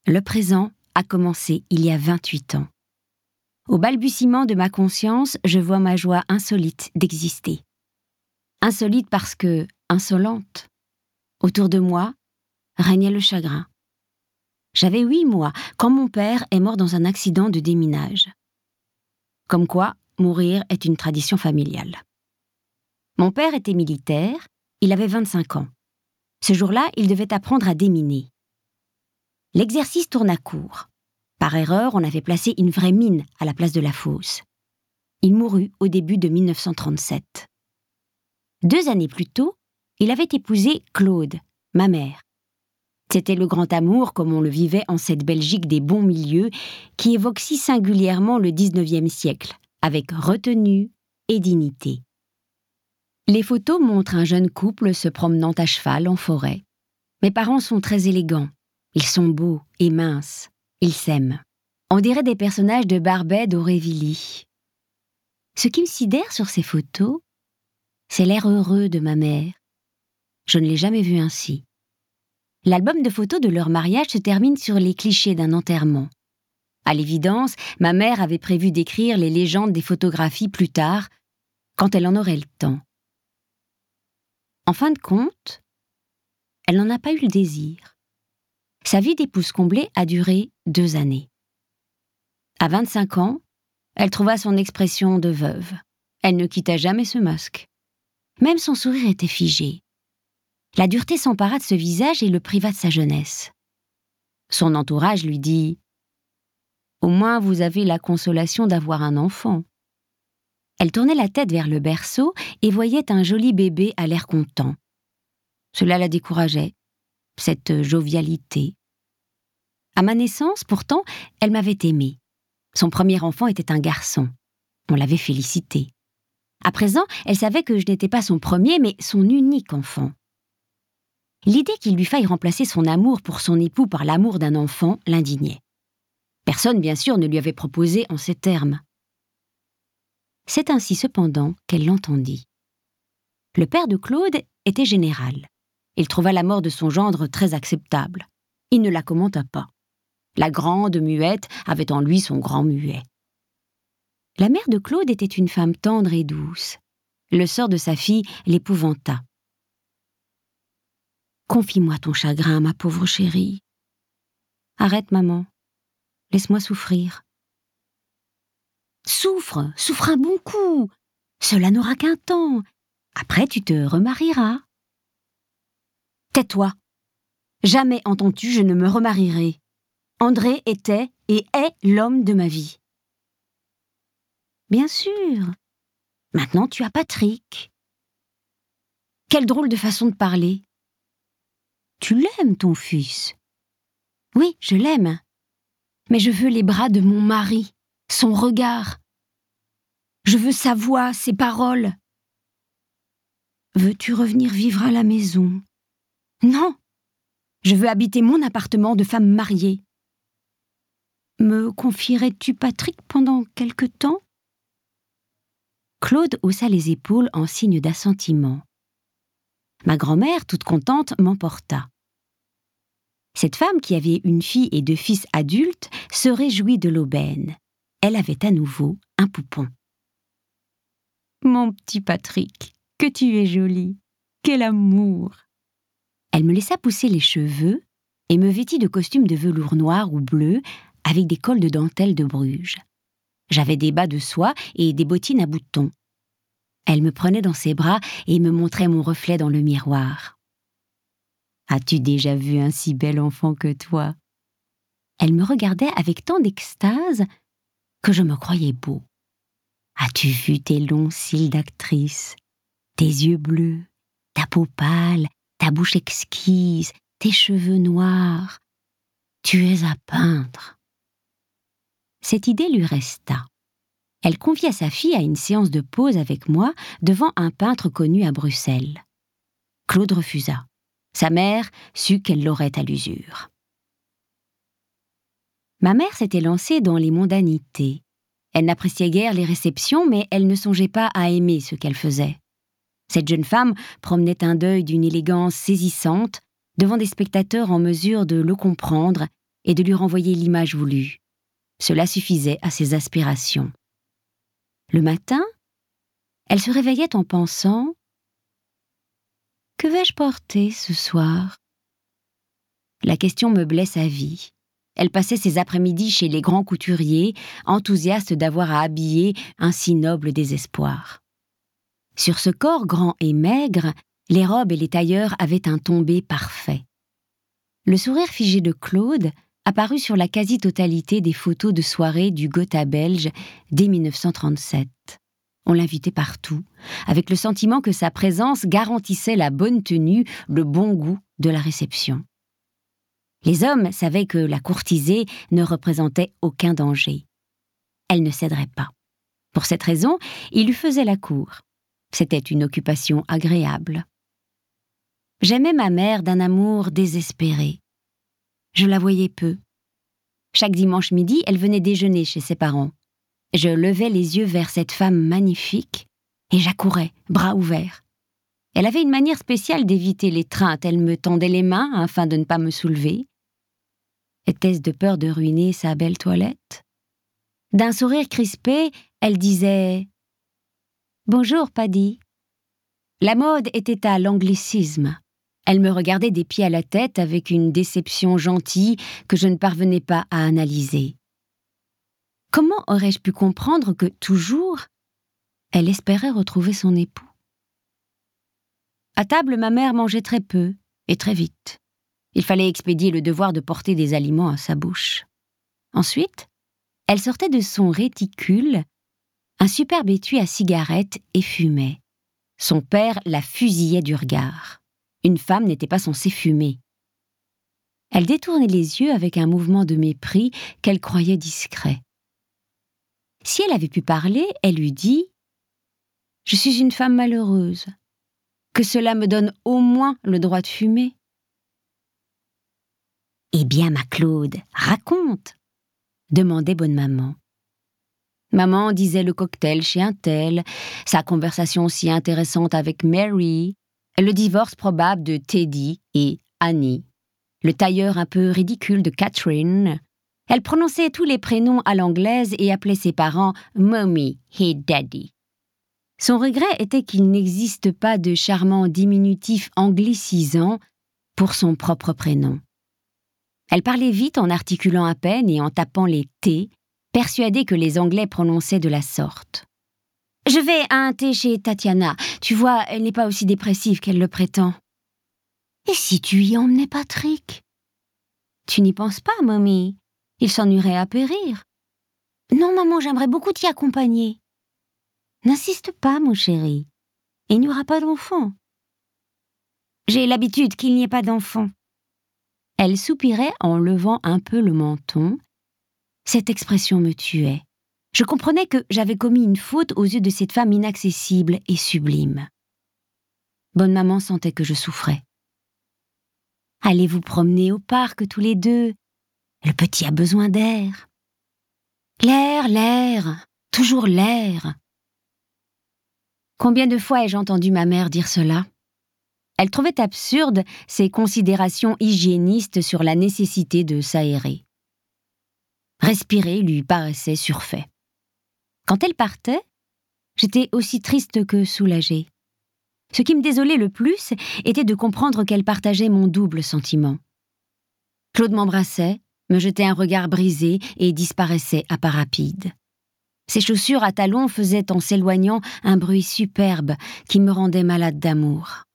Le présent a commencé il y a 28 ans. Au balbutiement de ma conscience, je vois ma joie insolite d'exister. Insolite parce que insolente. Autour de moi régnait le chagrin. J'avais 8 mois quand mon père est mort dans un accident de déminage. Comme quoi, mourir est une tradition familiale. Mon père était militaire, il avait 25 ans. Ce jour-là, il devait apprendre à déminer. L'exercice tourna court. Par erreur, on avait placé une vraie mine à la place de la fosse. Il mourut au début de 1937. 2 années plus tôt, il avait épousé Claude, ma mère. C'était le grand amour comme on le vivait en cette Belgique des bons milieux qui évoque si singulièrement le 19e siècle, avec retenue et dignité. Les photos montrent un jeune couple se promenant à cheval en forêt. Mes parents sont très élégants. Ils sont beaux et minces. Ils s'aiment. On dirait des personnages de Barbet d'Aurevilly. Ce qui me sidère sur ces photos, c'est l'air heureux de ma mère. Je ne l'ai jamais vue ainsi. L'album de photos de leur mariage se termine sur les clichés d'un enterrement. À l'évidence, ma mère avait prévu d'écrire les légendes des photographies plus tard, quand elle en aurait le temps. En fin de compte, elle n'en a pas eu le désir. Sa vie d'épouse comblée a duré 2 années. À 25 ans, elle trouva son expression de veuve. Elle ne quitta jamais ce masque. Même son sourire était figé. La dureté s'empara de ce visage et le priva de sa jeunesse. Son entourage lui dit « Au moins vous avez la consolation d'avoir un enfant ». Elle tournait la tête vers le berceau et voyait un joli bébé à l'air content. Cela la décourageait, cette jovialité. À ma naissance, pourtant, elle m'avait aimée. Son premier enfant était un garçon. On l'avait félicité. À présent, elle savait que je n'étais pas son premier, mais son unique enfant. L'idée qu'il lui faille remplacer son amour pour son époux par l'amour d'un enfant l'indignait. Personne, bien sûr, ne lui avait proposé en ces termes. C'est ainsi, cependant, qu'elle l'entendit. Le père de Claude était général. Il trouva la mort de son gendre très acceptable. Il ne la commenta pas. La grande muette avait en lui son grand muet. La mère de Claude était une femme tendre et douce. Le sort de sa fille l'épouvanta. « Confie-moi ton chagrin, ma pauvre chérie. »« Arrête, maman. Laisse-moi souffrir. »« Souffre un bon coup. Cela n'aura qu'un temps. Après, tu te remarieras. »« Tais-toi. Jamais, entends-tu, je ne me remarierai. André était et est l'homme de ma vie. »« Bien sûr. Maintenant, tu as Patrick. » »« Quelle drôle de façon de parler. »« Tu l'aimes, ton fils. »« Oui, je l'aime. Mais je veux les bras de mon mari, son regard. Je veux sa voix, ses paroles. »« Veux-tu revenir vivre à la maison ? » ?»« Non. Je veux habiter mon appartement de femme mariée. »« Me confierais-tu Patrick pendant quelque temps ? » Claude haussa les épaules en signe d'assentiment. Ma grand-mère, toute contente, m'emporta. Cette femme, qui avait une fille et 2 fils adultes, se réjouit de l'aubaine. Elle avait à nouveau un poupon. « Mon petit Patrick, que tu es joli! Quel amour !» Elle me laissa pousser les cheveux et me vêtit de costume de velours noir ou bleu avec des cols de dentelle de Bruges. J'avais des bas de soie et des bottines à boutons. Elle me prenait dans ses bras et me montrait mon reflet dans le miroir. « As-tu déjà vu un si bel enfant que toi ?» Elle me regardait avec tant d'extase que je me croyais beau. « As-tu vu tes longs cils d'actrice, tes yeux bleus, ta peau pâle, ta bouche exquise, tes cheveux noirs? Tu es à peindre. » Cette idée lui resta. Elle confia sa fille à une séance de pose avec moi devant un peintre connu à Bruxelles. Claude refusa. Sa mère sut qu'elle l'aurait à l'usure. Ma mère s'était lancée dans les mondanités. Elle n'appréciait guère les réceptions, mais elle ne songeait pas à aimer ce qu'elle faisait. Cette jeune femme promenait un deuil d'une élégance saisissante devant des spectateurs en mesure de le comprendre et de lui renvoyer l'image voulue. Cela suffisait à ses aspirations. Le matin, elle se réveillait en pensant « Que vais-je porter ce soir ?» La question meublait sa vie. Elle passait ses après-midi chez les grands couturiers, enthousiaste d'avoir à habiller un si noble désespoir. Sur ce corps grand et maigre, les robes et les tailleurs avaient un tombé parfait. Le sourire figé de Claude apparut sur la quasi-totalité des photos de soirée du Gotha belge dès 1937. On l'invitait partout, avec le sentiment que sa présence garantissait la bonne tenue, le bon goût de la réception. Les hommes savaient que la courtisée ne représentait aucun danger. Elle ne céderait pas. Pour cette raison, il lui faisait la cour. C'était une occupation agréable. J'aimais ma mère d'un amour désespéré. Je la voyais peu. Chaque dimanche midi, elle venait déjeuner chez ses parents. Je levais les yeux vers cette femme magnifique et j'accourais, bras ouverts. Elle avait une manière spéciale d'éviter l'étreinte. Elle me tendait les mains afin de ne pas me soulever. Était-ce de peur de ruiner sa belle toilette? D'un sourire crispé, elle disait « Bonjour, Paddy ». La mode était à l'anglicisme. Elle me regardait des pieds à la tête avec une déception gentille que je ne parvenais pas à analyser. Comment aurais-je pu comprendre que, toujours, elle espérait retrouver son époux? À table, ma mère mangeait très peu et très vite. Il fallait expédier le devoir de porter des aliments à sa bouche. Ensuite, elle sortait de son réticule un superbe étui à cigarette et fumait. Son père la fusillait du regard. Une femme n'était pas censée fumer. Elle détournait les yeux avec un mouvement de mépris qu'elle croyait discret. Si elle avait pu parler, elle eût dit « Je suis une femme malheureuse. Que cela me donne au moins le droit de fumer. » « Eh bien, ma Claude, raconte !» demandait bonne maman. Maman disait le cocktail chez un tel, sa conversation si intéressante avec Mary, le divorce probable de Teddy et Annie, le tailleur un peu ridicule de Catherine. Elle prononçait tous les prénoms à l'anglaise et appelait ses parents « Mommy » et « Daddy ». Son regret était qu'il n'existe pas de charmant diminutif anglicisant pour son propre prénom. Elle parlait vite en articulant à peine et en tapant les T, persuadée que les Anglais prononçaient de la sorte. « Je vais à un thé chez Tatiana. Tu vois, elle n'est pas aussi dépressive qu'elle le prétend. »« Et si tu y emmenais Patrick ?»« Tu n'y penses pas, Mommy. Il s'ennuierait à périr. »« Non, maman, j'aimerais beaucoup t'y accompagner. »« N'insiste pas, mon chéri. Il n'y aura pas d'enfant. »« J'ai l'habitude qu'il n'y ait pas d'enfant. » Elle soupirait en levant un peu le menton. Cette expression me tuait. Je comprenais que j'avais commis une faute aux yeux de cette femme inaccessible et sublime. Bonne maman sentait que je souffrais. « Allez vous promener au parc tous les deux. Le petit a besoin d'air. »« L'air, toujours l'air. » Combien de fois ai-je entendu ma mère dire cela? Elle trouvait absurde ses considérations hygiénistes sur la nécessité de s'aérer. Respirer lui paraissait surfait. Quand elle partait, j'étais aussi triste que soulagée. Ce qui me désolait le plus était de comprendre qu'elle partageait mon double sentiment. Claude m'embrassait, me jetait un regard brisé et disparaissait à pas rapides. Ses chaussures à talons faisaient en s'éloignant un bruit superbe qui me rendait malade d'amour.